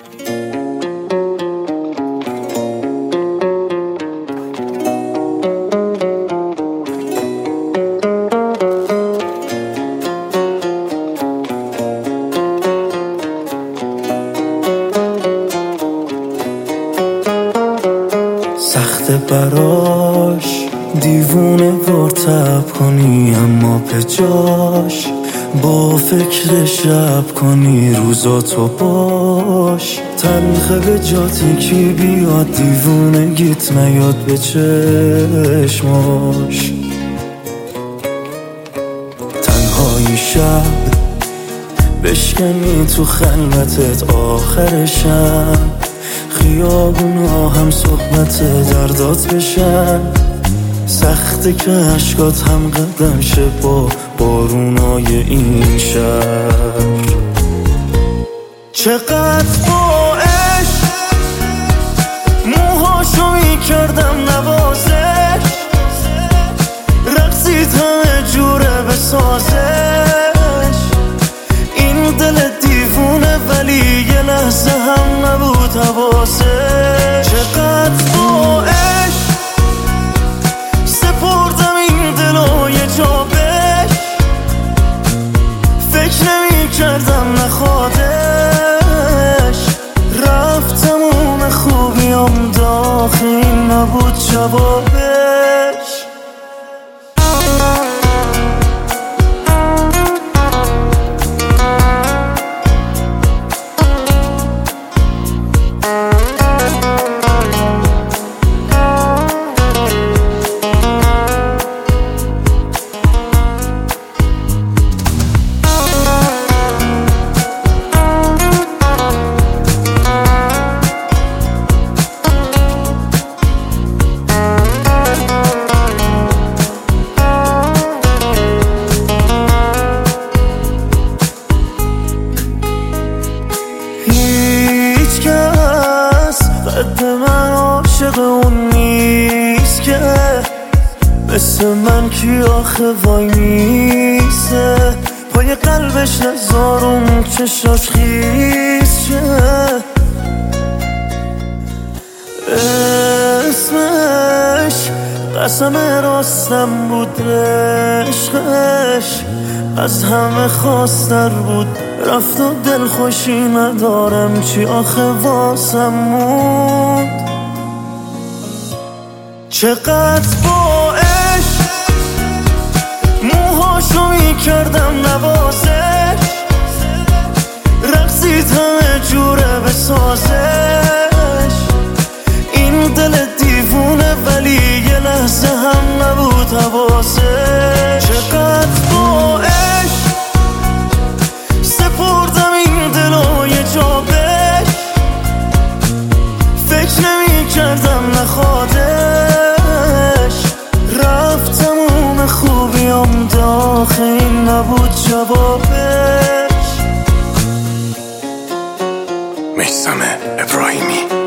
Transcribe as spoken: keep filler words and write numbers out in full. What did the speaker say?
سخت براش دیوونه ورتب کنی، اما به جاش با فکر شب کنی روزاتو باش. تلخه به جاتی کی بیاد دیوونگیت نیاد به چشماش. تنهایی شب بشکنی تو خلوتت آخر شب، خیابونا هم صحبت دردات بشن. سخته که عشقات هم قدم شه با بارونای این شهر. چقدر با عشق موهاشو میکردم نوازش، رقصید همه جوره بسازش. این دل دیوونه ولی یه لحظه هم نبود حواسش. چقدر با عشق سپردم این دلو یه جا بهش، فکر نمی کردم نخوادش. رفت تموم خوبیام داخل این نبود جوابش. هیچ کس قد من عاشق اون نیست که مثل من کی آخه وای میسته پای قلبش نزارون چشاش خیز شه. اسمش قسم راستم بود، عشقش از همه خواستر بود. رفت و دل خوشی ندارم چی آخه واسم موند. چقدر با عشق موهاشو میکردم نوازش، رقصید همه جوره بسازش. این دل دیوونه ولی یه لحظه هم نبود حواسش. چقدر با عشق سپردم این دلو یه جا بهش، فکر نمی کردم نخوادش. رفت تموم خوبیام داخل این نبود جوابش. میثم ابراهیمی.